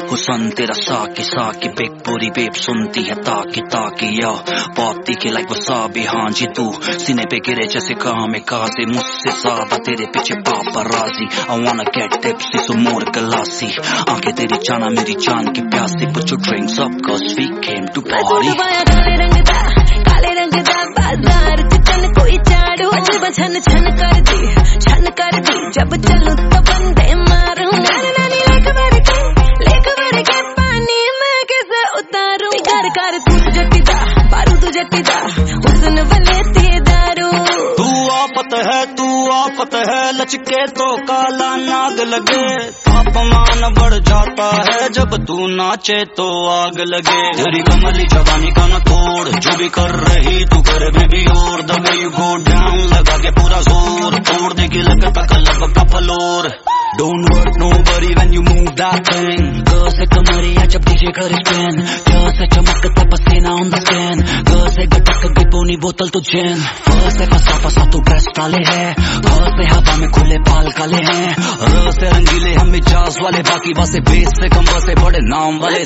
हुसन तेरा साकी साकी बिग पूरी बेब सुनती है ताकी ताकी या पाती के लाइक वसाबी। हाँ जी तू सीने पे गिरे जैसे काम काजे मुझसे ज्यादा तेरे पीछे पापा राजी। I wanna get tipsy so more गलासी आंखें तेरी जाना मेरी जान की प्यासी। Put your drinks up cause we came to party। काले रंग दा बाजार चिकन कोई चाड़ू अजब छन छन कर दी जब चलूं तो बंदे मारूं। नानी लेक भर के पानी में कैसे उतारूं। कर तू जट्टी दा बारूद जट्टी दा हुस्न वाले ते दारू। तू आफत है लचके तो काला नाग लगे। तापमान बढ़ जाता है जब तू नाचे तो आग लगे। तेरी कमली जवानी का न तोड़ जो भी कर रही तू करे बेबी और the way you go down लगा के पूरा जोर तोड़ देगी लगता कलब का floor. Don't hurt nobody when you move that thing। Girl से कमरिया जब डीजे कर स्पिन girl से चमकता पसीना on the skin girl से गटक गई पोनी बोतल तो जिन girl से फसा तू ड्रेस डाले है girl से हवा में खुले बाल काले हैं girl से रंगीले हम मिजाज वाले बाकी बासे बेस से कम से बड़े नाम वाले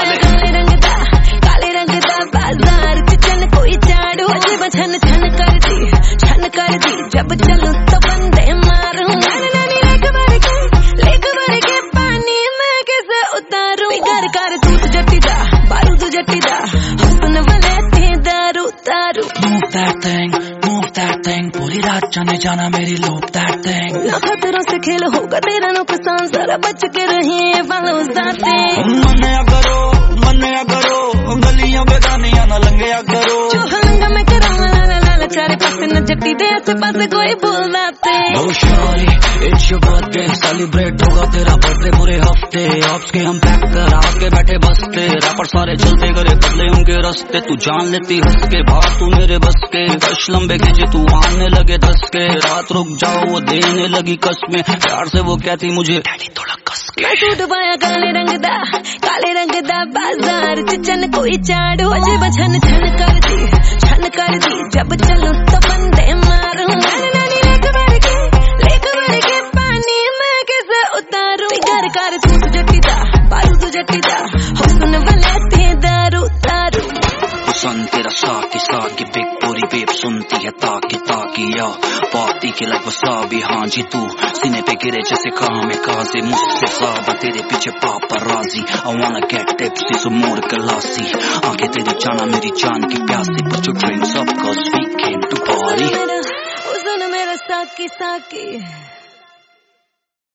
काले रंग दा बाजार चिकन कोई चाड़ू अजब छन छन कर दी जब चलूं तो बंदे मारूं। लेक भर के पानी में कैसे उतारूं। कर तू जट्टी दा बारूद जट्टी दा हुस्न वाले ते दारू। Move that thing पूरी रात जाना मेरी loop that thing। ना खतरों से खेल होगा तेरा नुकसान जरा बच के रहिए follow that thing। मन्या करो गलियां बेगानियां ना लंघया करो। जो हलंगा में कराऊं ला चारे पासे न जट्टी दे आसे पासे कोई बोलना ते। Oh shawty it's your birthday celebrate होगा तेरा बर्थडे पूरे हफ्ते। ऑप्स के हम पैक करा के बैठे बसते रैपर सारे चलते करे बदले उनके रास्ते। तू जान लेती हंस के बात तू मेरे बस के कश लंबे खींचे तू आने लगे दस के रात रुक जाओ वो देने लगी कसमें प्यार से वो कहती मुझे डैडी थोड़ा कस के। मैं सूट पाया काले रंग दा बाजार चिकन कोई चाड़ू अजब छन कर दी जब चलूं तो बंदे मारूं। नानी लेक भर के पानी में कैसे उतारूं। कर तू जट्टी दा बारूद जट्टी दा हुस्न वाले ते दारू। हुसन तेरा साकी बिग पूरी बेब सुनती है ताकी ताकी या पाती के लाइक वसाबी। हाँ जी तू सीने पे गिरे जैसे काम काजे मुझसे ज्यादा तेरे पीछे पापा राजी। I wanna get tipsy so more गलासी आंखें तेरी जाना मेरी जान की प्यासी। Put your drinks up cause we came to party। हुस्न मेरा साकी